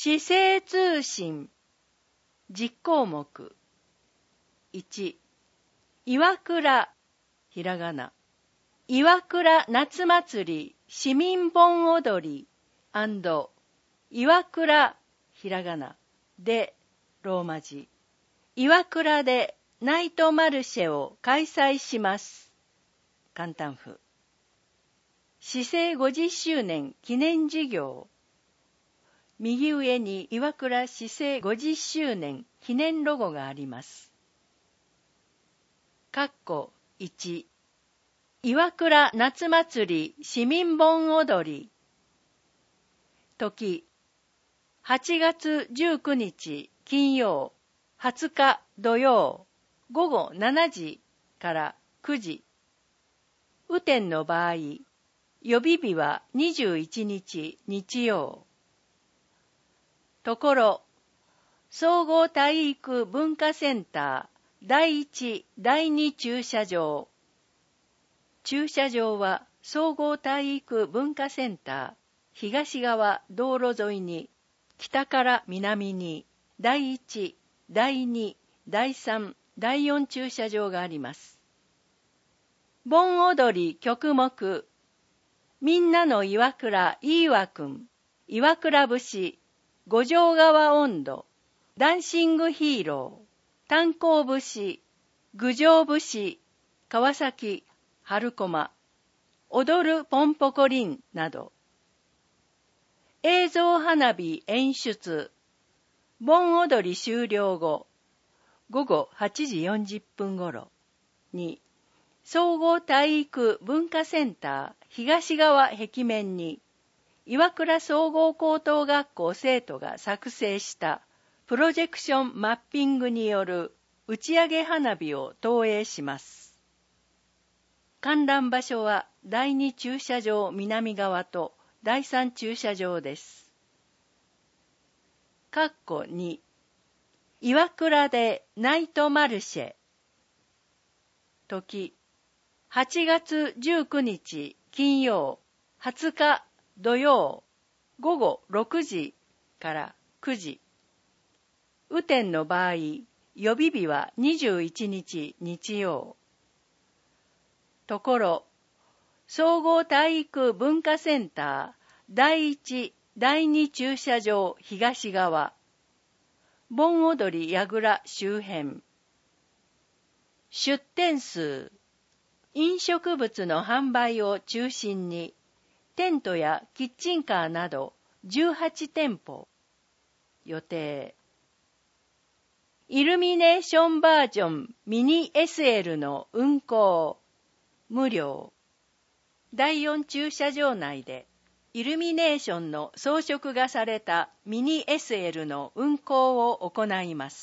市政通信10項目。1、岩倉、ひらがな。岩倉夏祭り市民盆踊り&岩倉、ひらがな。で、ローマ字。岩倉でナイトマルシェを開催します。簡単譜。市政50周年記念事業。右上に岩倉市政50周年記念ロゴがあります。括弧1、岩倉夏祭り市民盆踊り。時、8月19日金曜、20日土曜、午後7時から9時。雨天の場合、予備日は21日日曜。ところ、総合体育文化センター第1、第2駐車場。駐車場は総合体育文化センター東側道路沿いに北から南に第1、第2、第3、第4駐車場があります。盆踊り曲目。みんなの岩倉いいわくん、岩倉節、五条川音頭、ダンシングヒーロー、炭鉱節、郡上節、川崎、春駒、踊るポンポコリンなど。映像花火演出。盆踊り終了後、午後8時40分頃に、総合体育文化センター東側壁面に、岩倉総合高等学校生徒が作成したプロジェクションマッピングによる打ち上げ花火を投影します。観覧場所は第2駐車場南側と第3駐車場です。括弧2、岩倉でナイトマルシェ。時、8月19日金曜、20日土曜、午後6時から9時。雨天の場合、予備日は21日日曜。ところ、総合体育文化センター第1、第2駐車場東側、盆踊り櫓周辺。出店数。飲食物の販売を中心に、テントやキッチンカーなど18店舗。予定。イルミネーションバージョンミニ SL の運行。無料。第4駐車場内で、イルミネーションの装飾がされたミニ SL の運行を行います。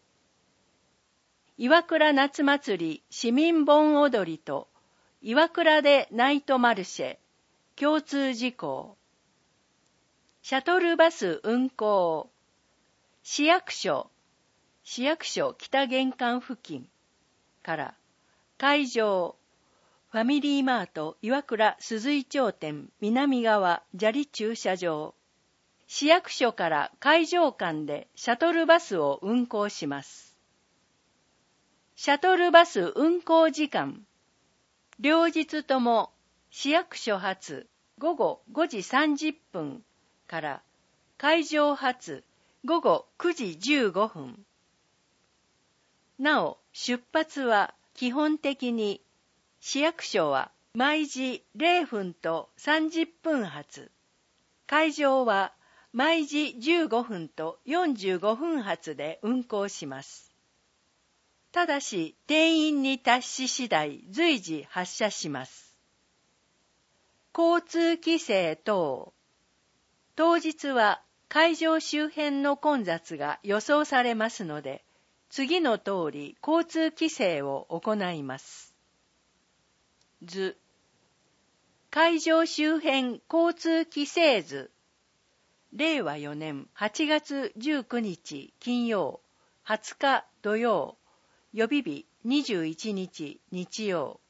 岩倉夏祭り市民盆踊りと岩倉でナイトマルシェ共通事項。シャトルバス運行。市役所北玄関付近から会場ファミリーマート岩倉鈴井町店南側砂利駐車場。市役所から会場間でシャトルバスを運行します。シャトルバス運行時間。両日とも市役所発午後5時30分から会場発午後9時15分。なお、出発は基本的に市役所は毎時0分と30分発。会場は毎時15分と45分発で運行します。ただし定員に達し次第随時発車します。交通規制等。当日は会場周辺の混雑が予想されますので、次の通り交通規制を行います。図。会場周辺交通規制図。令和4年8月19日金曜、20日土曜、予備日21日日曜。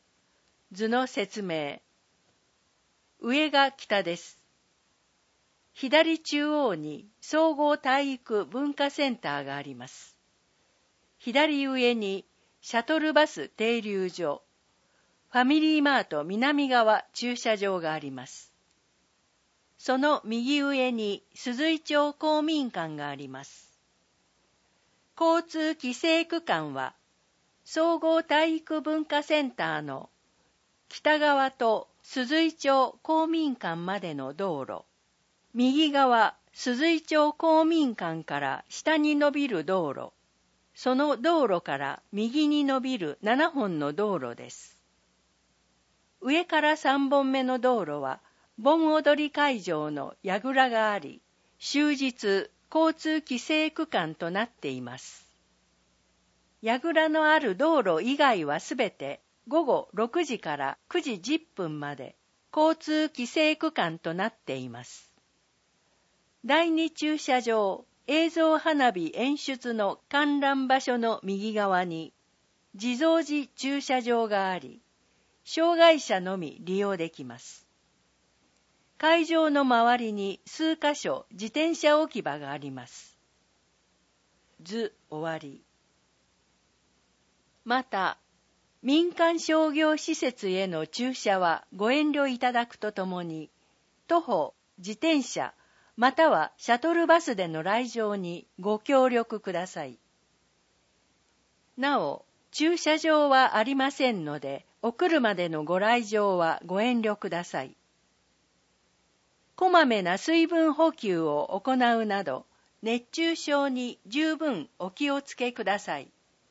図の説明。上が北です。 左中央に総合体育文化センターがあります。左上にシャトルバス停留所、ファミリーマート南側駐車場があります。その右上に鈴井町公民館があります。交通規制区間は、総合体育文化センターの北側と鈴井町公民館までの道路、右側鈴井町公民館から下に伸びる道路、その道路から右に伸びる7本の道路です。上から3本目の道路は、盆踊り会場の櫓があり、終日交通規制区間となっています。櫓のある道路以外はすべて午後6時から9時10分まで交通規制区間となっています。第2駐車場、映像花火演出の観覧場所の右側に地蔵寺駐車場があり、障害者のみ利用できます。会場の周りに数カ所自転車置き場があります。図終わり。また、民間商業施設への駐車はご遠慮いただくとともに、徒歩、自転車、またはシャトルバスでの来場にご協力ください。なお、駐車場はありませんので、お車でのご来場はご遠慮ください。こまめな水分補給を行うなど、熱中症に十分お気をつけください。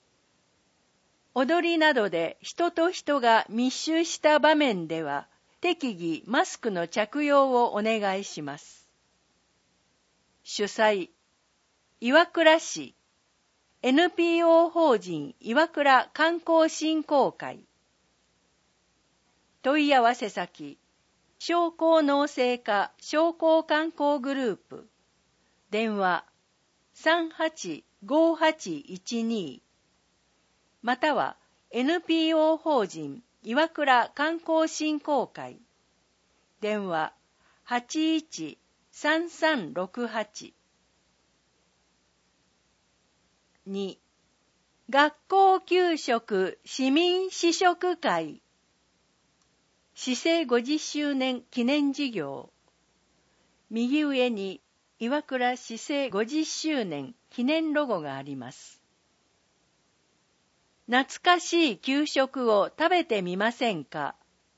踊りなどで人と人が密集した場面では、適宜マスクの着用をお願いします。主催、岩倉市、NPO 法人岩倉観光振興会。問い合わせ先、商工農政課商工観光グループ。電話、385812。または NPO 法人岩倉観光振興会。電話813368。2. 学校給食市民試食会。市政50周年記念事業。右上に岩倉市政50周年記念ロゴがあります。懐かしい給食を食べてみませんか？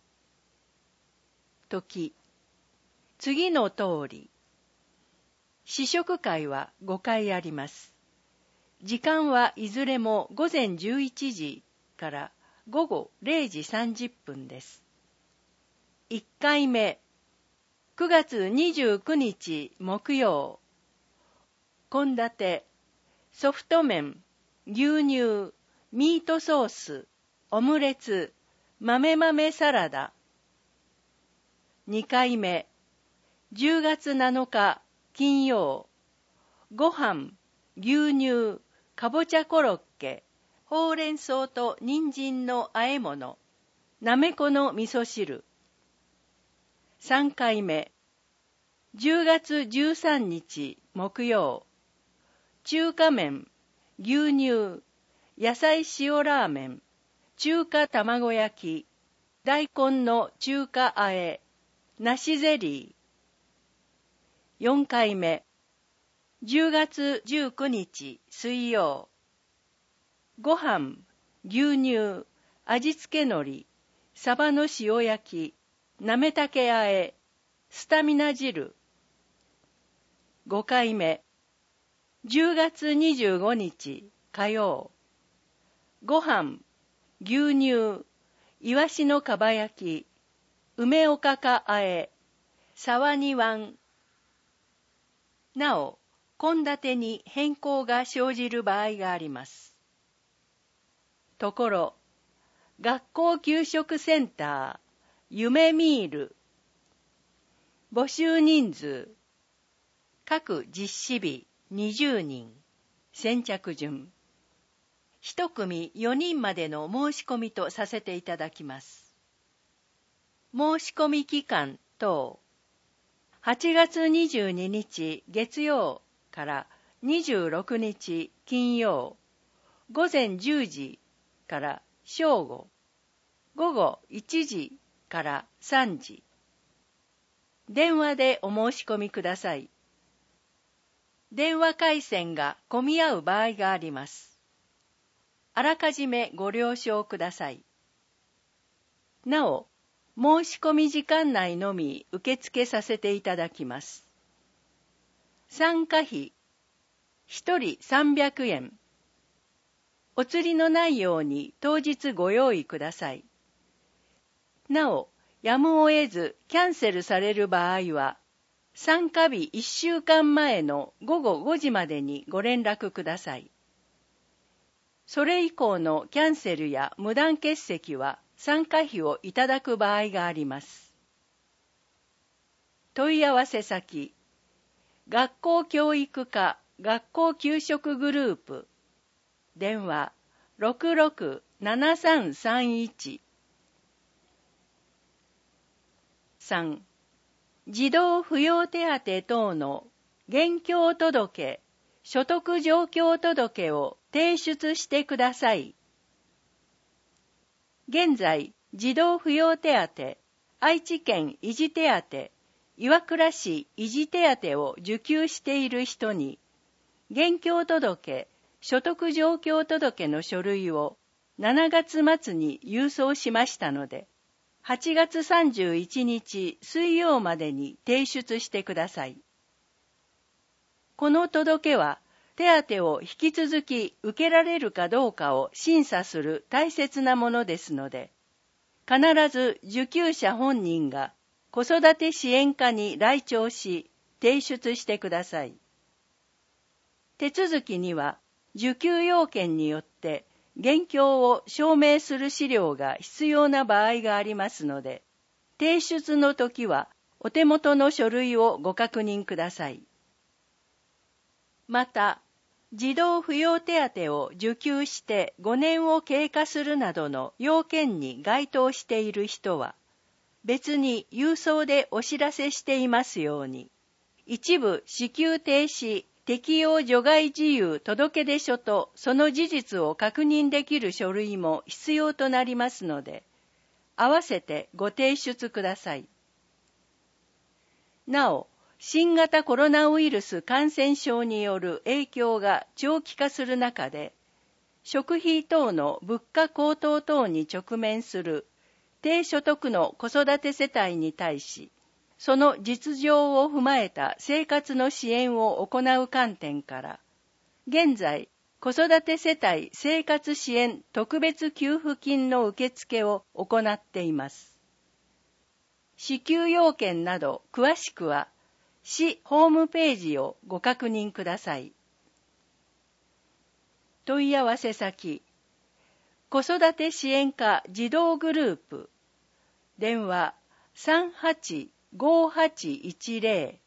時、次の通り。試食会は5回あります。時間はいずれも午前11時から午後0時30分です。1回目、9月29日木曜。献立、ソフト麺、牛乳、ミートソース、オムレツ、豆サラダ。2回目、10月7日金曜。ご飯、牛乳、かぼちゃコロッケ、ほうれん草と人参の和え物、なめこの味噌汁。3回目、10月13日木曜。中華麺、牛乳、野菜塩ラーメン、中華卵焼き、大根の中華和え、梨ゼリー。4回目、10月19日水曜。ご飯、牛乳、味付け海苔、サバの塩焼き、なめたけ和え、スタミナ汁。5回目、10月25日火曜。ご飯、牛乳、イワシのかば焼き、梅おかか和え、沢煮わん。なお、献立に変更が生じる場合があります。ところ、学校給食センター、夢ミール。募集人数、各実施日20人、先着順。一組4人までの申し込みとさせていただきます。申し込み期間等、 8月22日月曜から26日金曜、午前10時から正午、午後1時から3時。電話でお申し込みください。電話回線が混み合う場合があります。あらかじめご了承ください。なお、申し込み時間内のみ受付させていただきます。参加費、1人300円。お釣りのないように当日ご用意ください。なお、やむを得ずキャンセルされる場合は、参加日1週間前の午後5時までにご連絡ください。それ以降のキャンセルや無断欠席は参加費をいただく場合があります。問い合わせ先、学校教育課学校給食グループ、電話 667331。 3. 児童扶養手当等の現況届、所得状況届を提出してください。現在、児童扶養手当、愛知県維持手当、岩倉市維持手当を受給している人に、現況届、所得状況届の書類を7月末に郵送しましたので、8月31日水曜までに提出してください。この届は、手当を引き続き受けられるかどうかを審査する大切なものですので、必ず受給者本人が子育て支援課に来庁し、提出してください。手続きには、受給要件によって、現況を証明する資料が必要な場合がありますので、提出の時はお手元の書類をご確認ください。また、児童扶養手当を受給して5年を経過するなどの要件に該当している人は、別に郵送でお知らせしていますように、一部支給停止適用除外事由届出書とその事実を確認できる書類も必要となりますので、合わせてご提出ください。なお、新型コロナウイルス感染症による影響が長期化する中で、食費等の物価高騰等に直面する低所得の子育て世帯に対し、その実情を踏まえた生活の支援を行う観点から、現在、子育て世帯生活支援特別給付金の受付を行っています。支給要件など詳しくは、市ホームページをご確認ください。問い合わせ先、子育て支援課児童グループ、電話 385810。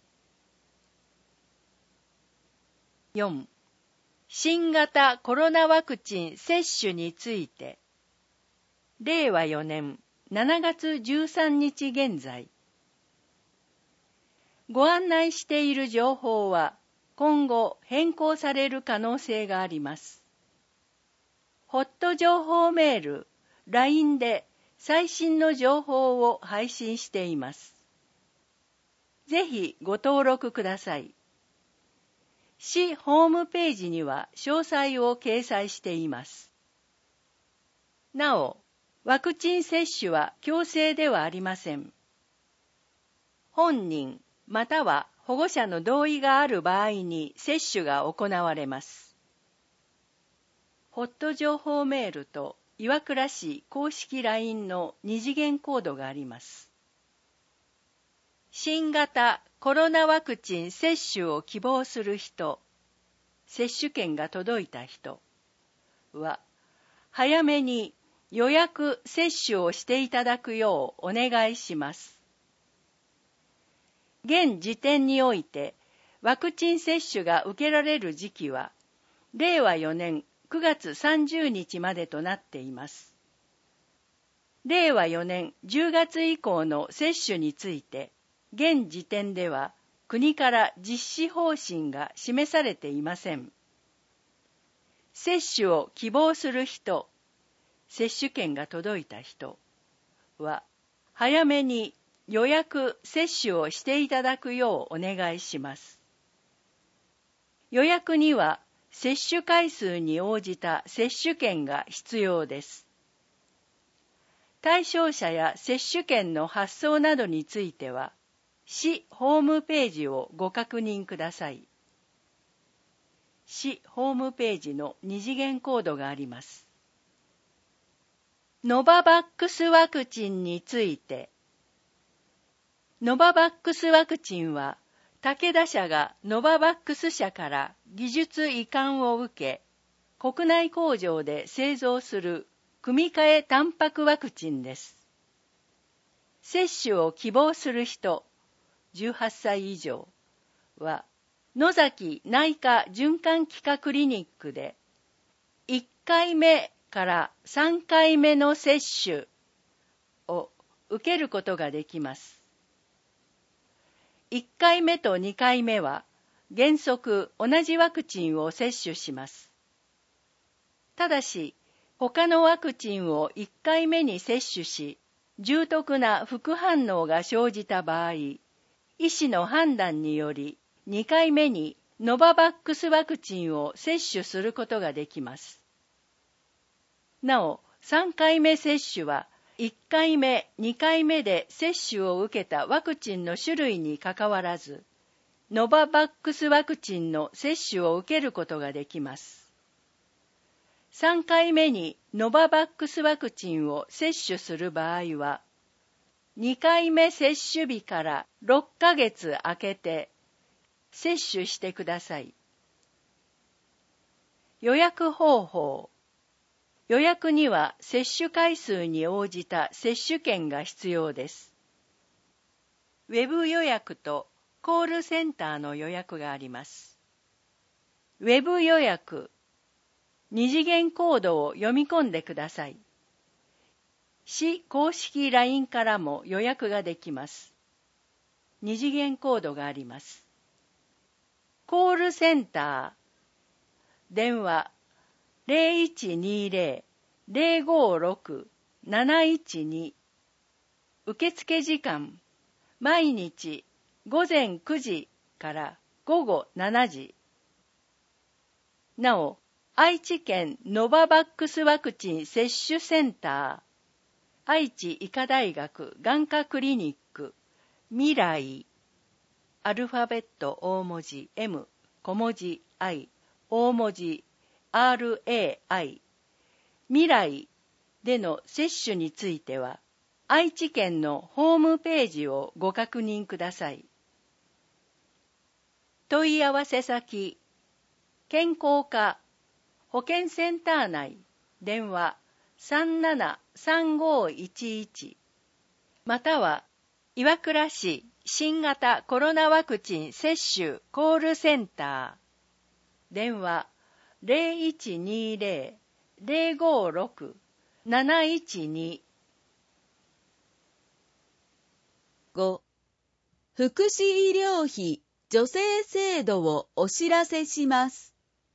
4. 新型コロナワクチン接種について、令和4年7月13日現在、ご案内している情報は今後変更される可能性があります。ホット情報メール、LINE で最新の情報を配信しています。ぜひご登録ください。市ホームページには詳細を掲載しています。なお、ワクチン接種は強制ではありません。本人または保護者の同意がある場合に接種が行われます。ホット情報メールと岩倉市公式 LINE の2次元コードがあります。新型コロナワクチン接種を希望する人、接種券が届いた人は、早めに予約接種をしていただくようお願いします。現時点において、ワクチン接種が受けられる時期は、令和4年9月30日までとなっています。令和4年10月以降の接種について、 現時点では国から実施方針が示されていません。接種を希望する人、接種券が届いた人は、早めに予約接種をしていただくようお願いします。予約には接種回数に応じた接種券が必要です。対象者や接種券の発送などについては、市ホームページをご確認ください。市ホームページの二次元コードがあります。ノババックスワクチンについて。ノババックスワクチンは、武田社がノババックス社から技術移管を受け、国内工場で製造する組み換えタンパクワクチンです。接種を希望する人、18歳以上は、野崎内科循環器科クリニックで、1回目から3回目の接種を受けることができます。1回目と2回目は原則同じワクチンを接種します。ただし、他のワクチンを1回目に接種し、重篤な副反応が生じた場合、医師の判断により2回目にノババックスワクチンを接種することができます。なお、3回目接種は1回目、2回目で接種を受けたワクチンの種類にかかわらず、ノババックスワクチンの接種を受けることができます。3回目にノババックスワクチンを接種する場合は、2回目接種日から6ヶ月空けて接種してください。予約方法。予約には接種回数に応じた接種券が必要です。ウェブ予約とコールセンターの予約があります。ウェブ予約。二次元コードを読み込んでください。市公式 LINE からも予約ができます。二次元コードがあります。コールセンター。電話 0120-056-712。受付時間。毎日午前9時から午後7時。なお、愛知県ノババックスワクチン接種センター、愛知医科大学眼科クリニック、未来、アルファベット大文字 M、小文字 I、大文字 RAI、未来での接種については、愛知県のホームページをご確認ください。問い合わせ先、健康課、保健センター内、電話 373511 または岩倉市新型コロナワクチン接種コールセンター、電話 0120-056-712。 5. 福祉医療費助成制度をお知らせします。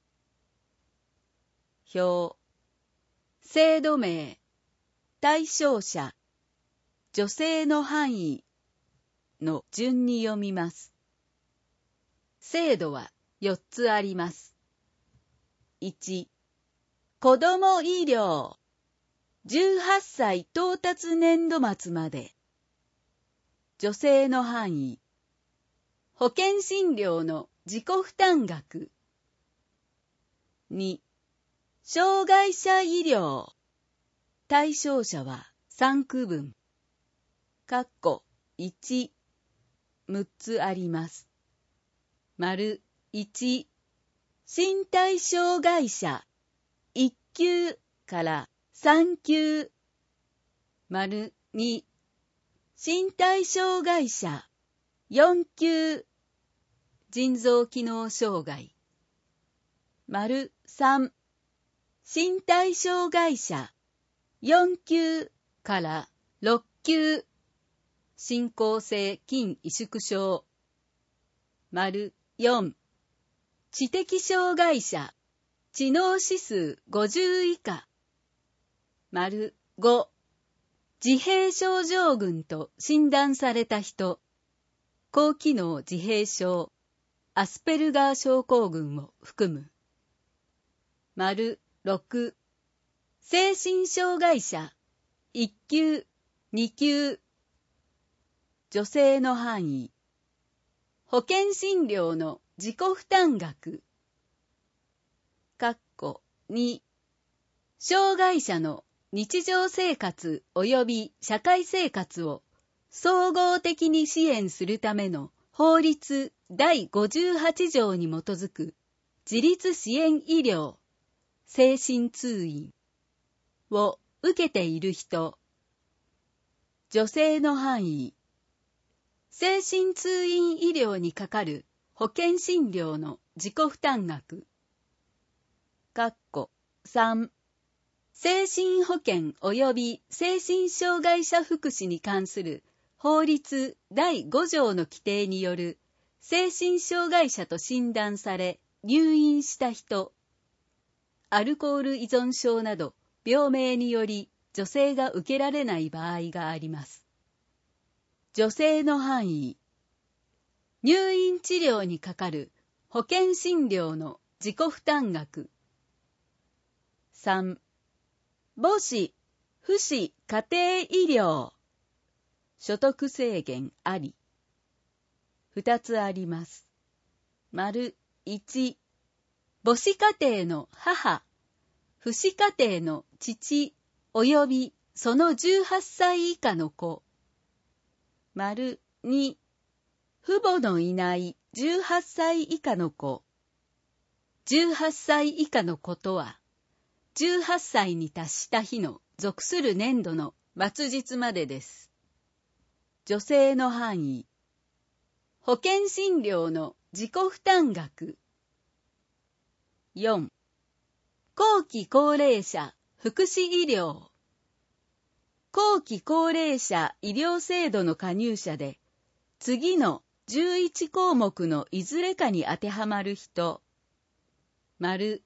表。制度名、対象者、助成の範囲の順に読みます。制度は4つあります。1、子ども医療、18歳到達年度末まで。助成の範囲、保険診療の自己負担額。2、障害者医療。対象者は3区分。1、6つあります。丸1、身体障害者1級から3級。丸2、身体障害者4級。腎臓機能障害。丸3、身体障害者4級から6級。 進行性筋萎縮症。4、知的障害者、知能指数50以下。5、自閉症状群と診断された人、高機能自閉症、アスペルガー症候群を含む。6、精神障害者、1級、2級。助成の範囲。保険診療の自己負担額。2、障害者の日常生活及び社会生活を総合的に支援するための法律第58条に基づく自立支援医療、精神通院を受けている人。助成の範囲。精神通院医療にかかる保険診療の自己負担額。3、精神保険及び精神障害者福祉に関する法律第5条の規定による精神障害者と診断され入院した人、アルコール依存症など病名により助成が受けられない場合があります。助成の範囲。入院治療にかかる保険診療の自己負担額。3、母子、父子家庭医療。所得制限あり。2つあります。1、母子家庭の母、父子家庭の父及びその18歳以下の子。2、父母のいない18歳以下の子。18歳以下の子とは、18歳に達した日の属する年度の末日までです。助成の範囲。保険診療の自己負担額。4、後期高齢者福祉医療。後期高齢者医療制度の加入者で、次の11項目のいずれかに当てはまる人。1、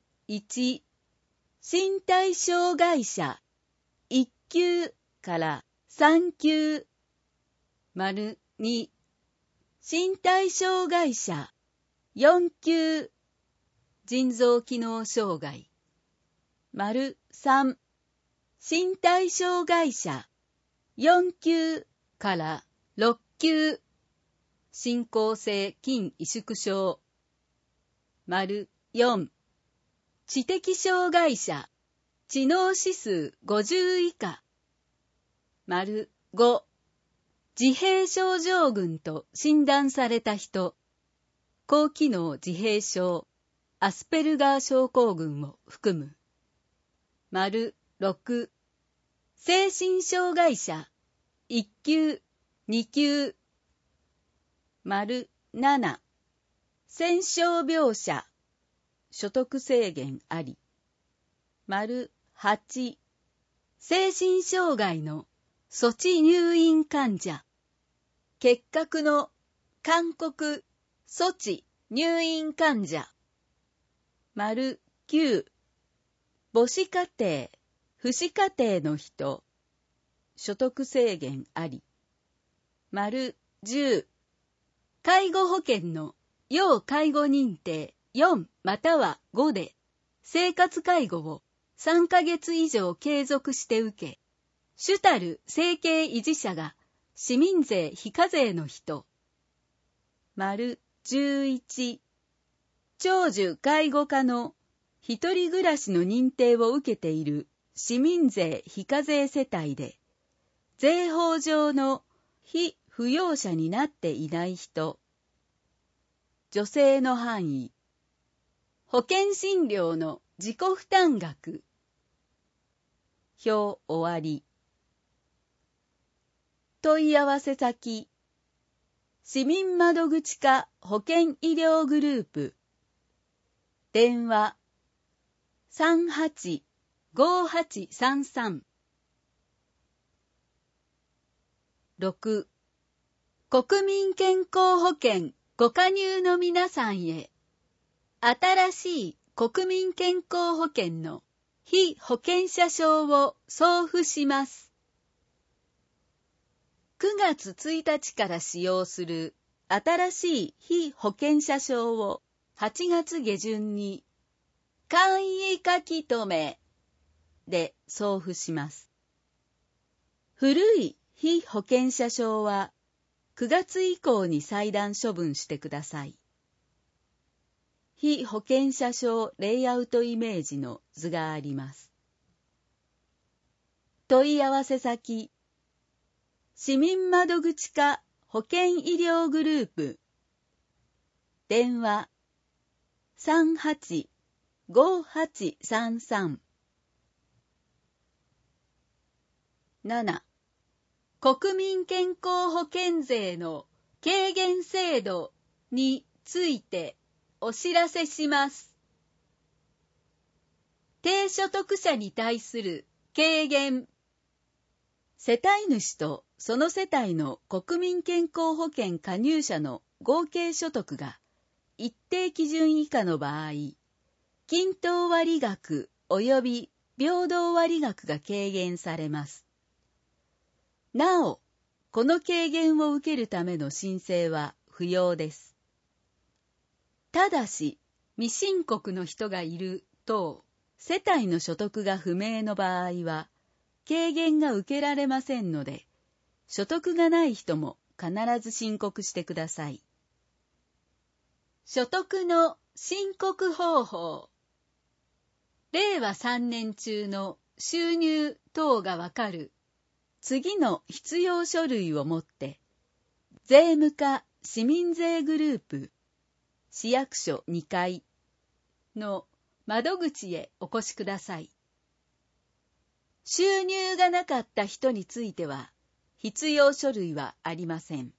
身体障害者1級から3級。2、身体障害者4級。腎臓機能障害。3、身体障害者4級から6級。進行性筋萎縮症。4、知的障害者知能指数50以下。5、自閉症状群と診断された人、高機能自閉症、アスペルガー症候群を含む。6、精神障害者1級、2級。7、戦傷病者所得制限あり。8、精神障害の措置入院患者。結核の勧告措置入院患者。9、母子家庭、父子家庭の人。所得制限あり。10、介護保険の要介護認定4または5で生活介護を3ヶ月以上継続して受け、主たる生計維持者が市民税非課税の人。11、長寿介護家の一人暮らしの認定を受けている市民税非課税世帯で、税法上の非扶養者になっていない人。助成の範囲。保険診療の自己負担額。表終わり。問い合わせ先。市民窓口課保険医療グループ。電話。385833。6、 国民健康保険ご加入の皆さんへ、新しい国民健康保険の被保険者証を送付します。9月1日から使用する新しい被保険者証を8月下旬に簡易書き留めで送付します。古い被保険者証は9月以降に裁断処分してください。被保険者証レイアウトイメージの図があります。問い合わせ先、市民窓口課保険医療グループ、電話 385833。 7. 国民健康保険税の軽減制度についてお知らせします。低所得者に対する軽減。世帯主とその世帯の国民健康保険加入者の合計所得が一定基準以下の場合、均等割額及び平等割額が軽減されます。なお、この軽減を受けるための申請は不要です。ただし、未申告の人がいる等、世帯の所得が不明の場合は、軽減が受けられませんので、所得がない人も必ず申告してください。所得の申告方法。令和3年中の収入等がわかる次の必要書類を持って、税務課市民税グループ市役所2階の窓口へお越しください。収入がなかった人については、必要書類はありません。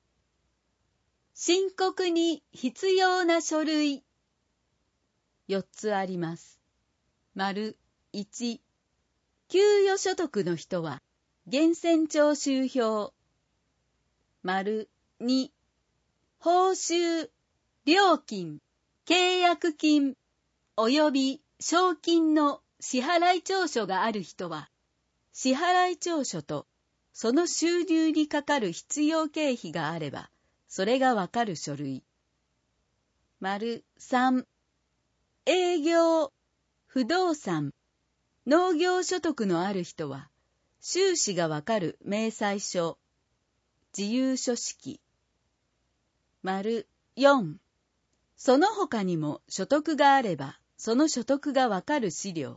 申告に必要な書類。4つあります。丸1、給与所得の人は、源泉徴収票。丸2、報酬、料金、契約金、及び賞金の支払い調書がある人は、支払い調書とその収入にかかる必要経費があれば、それがわかる書類。丸3、営業、不動産、農業所得のある人は、収支がわかる明細書、自由書式。丸4、その他にも所得があれば、その所得がわかる資料。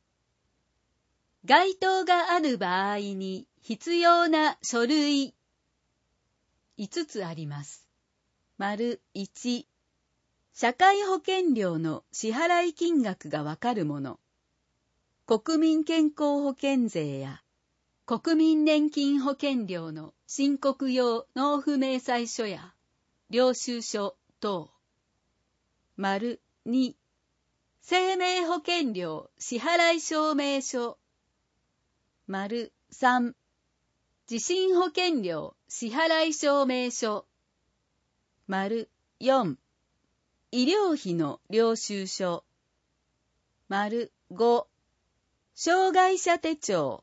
該当がある場合に必要な書類。5つあります。丸1、社会保険料の支払い金額がわかるもの。国民健康保険税や国民年金保険料の申告用納付明細書や領収書等。丸2、生命保険料支払い証明書。丸3、地震保険料支払い証明書。丸4、医療費の領収書。丸5、障害者手帳。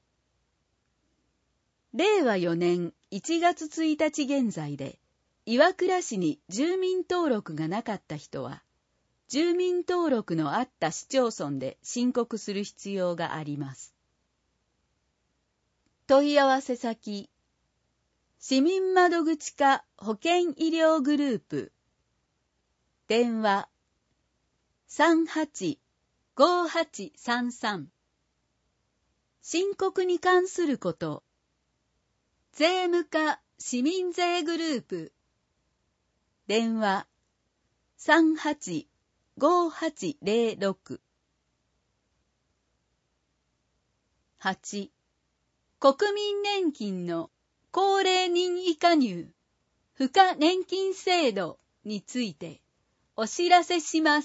令和4年1月1日現在で、岩倉市に住民登録がなかった人は、住民登録のあった市町村で申告する必要があります。問い合わせ先、市民窓口課保険医療グループ、電話 385833。申告に関すること、税務課市民税グループ、電話 385806。8、国民年金の高齢任意加入付加年金制度についてお知らせします。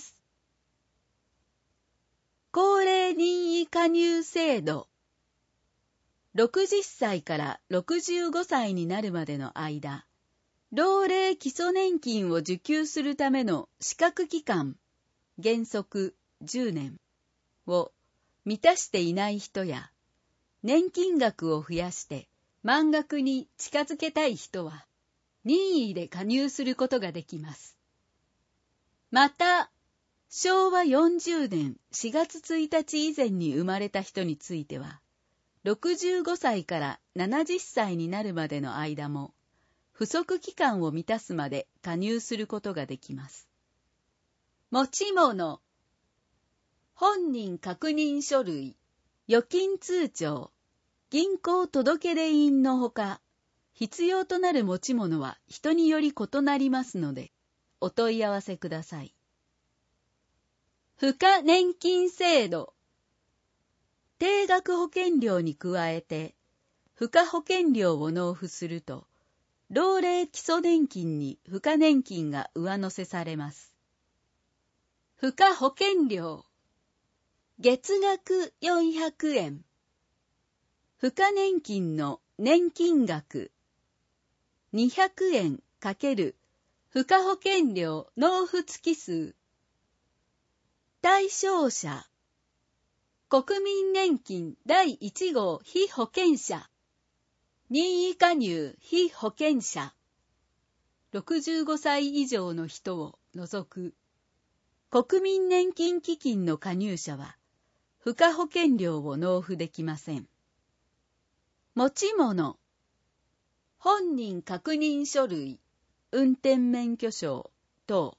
高齢任意加入制度。60歳から65歳になるまでの間、 老齢基礎年金を受給するための資格期間、原則10年を満たしていない人や、年金額を増やして満額に近づけたい人は、任意で加入することができます。また、昭和40年4月1日以前に生まれた人については、65歳から70歳になるまでの間も、不足期間を満たすまで加入することができます。持ち物、本人確認書類、預金通帳、銀行届出印のほか、必要となる持ち物は人により異なりますので、お問い合わせください。付加年金制度。定額保険料に加えて、付加保険料を納付すると、老齢基礎年金に付加年金が上乗せされます。付加保険料。月額400円。付加年金の年金額。200円×付加保険料納付月数。対象者。国民年金第1号被保険者。任意加入被保険者。65歳以上の人を除く。国民年金基金の加入者は、付加保険料を納付できません。持ち物。本人確認書類、運転免許証等。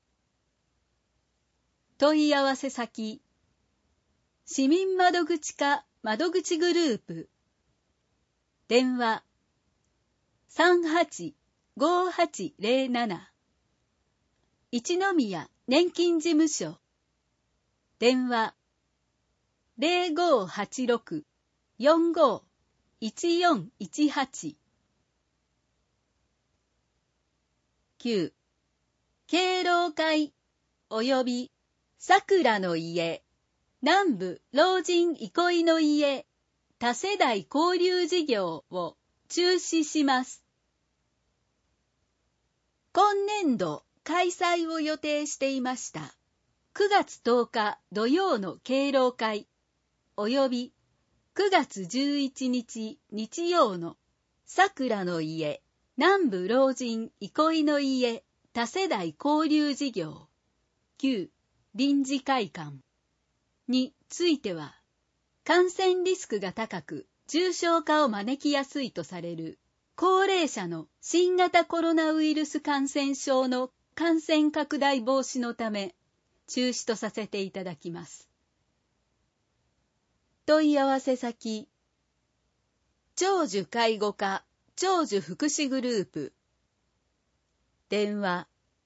問い合わせ先。市民窓口課窓口グループ。電話 38-5807 一宮年金事務所。電話 0586-45-1418。9. 敬老会及び桜の家、南部老人憩いの家、多世代交流事業を中止します。今年度開催を予定していました9月10日土曜の敬老会及び9月11日日曜の桜の家、南部老人憩いの家、多世代交流事業、旧臨時会館については、感染リスクが高く重症化を招きやすいとされる高齢者の新型コロナウイルス感染症の感染拡大防止のため中止とさせていただきます。問い合わせ先、長寿介護課長寿福祉グループ。電話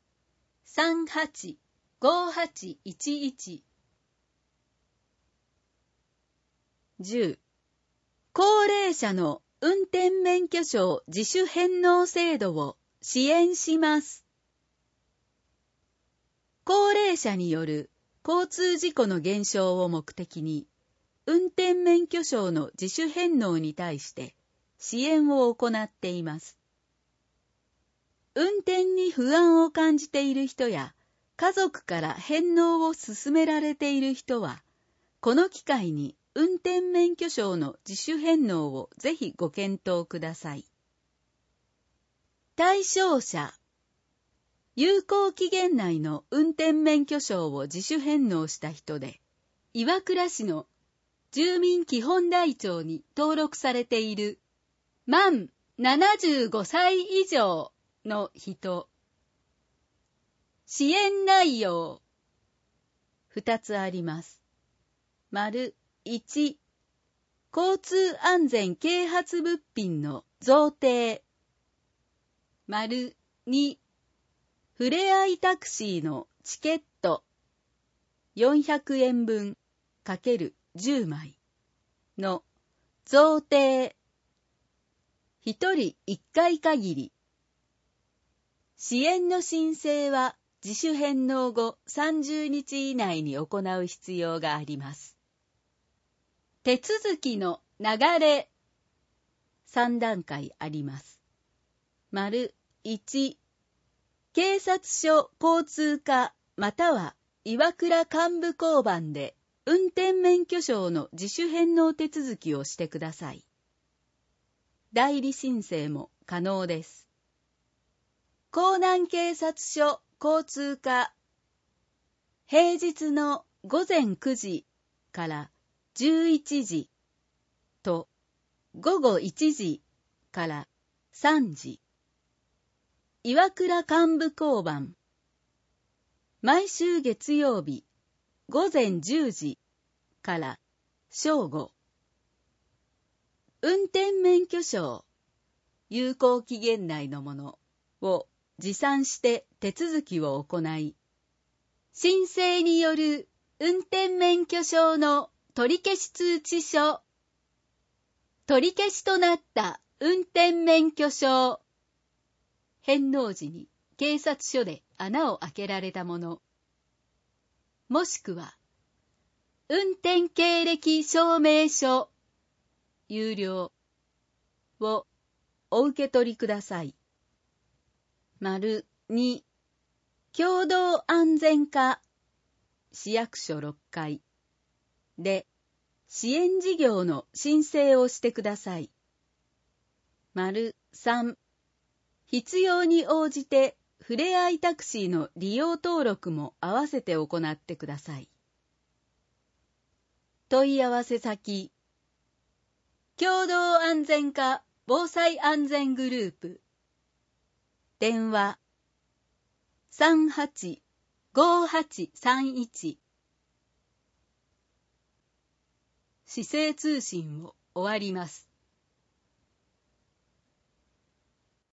38-5811。10. 高齢者の運転免許証自主返納制度を支援します。高齢者による交通事故の減少を目的に、運転免許証の自主返納に対して支援を行っています。運転に不安を感じている人や、家族から返納を勧められている人は、この機会に運転免許証の自主返納をぜひご検討ください。対象者。有効期限内の運転免許証を自主返納した人で、岩倉市の住民基本台帳に登録されている満75歳以上の人。支援内容。2つあります。丸1、交通安全啓発物品の贈呈。丸2、ふれあいタクシーのチケット400円分×10枚の贈呈。1人1回限り。支援の申請は自主返納後30日以内に行う必要があります。手続きの流れ。3段階あります。丸 1、警察署交通課または岩倉幹部交番で運転免許証の自主返納手続きをしてください。代理申請も可能です。江南警察署交通課、平日の午前9時から11時と午後1時から3時。岩倉幹部交番、毎週月曜日午前10時から正午。運転免許証、有効期限内のものを持参して手続きを行い、申請による運転免許証の取り消し通知書、取り消しとなった運転免許証、返納時に警察署で穴を開けられたもの、もしくは運転経歴証明書、有料をお受け取りください。2、共同安全課、市役所6階で支援事業の申請をしてください。3、必要に応じてふれあいタクシーの利用登録も合わせて行ってください。問い合わせ先、共同安全課防災安全グループ、電話385831。市政通信を終わります。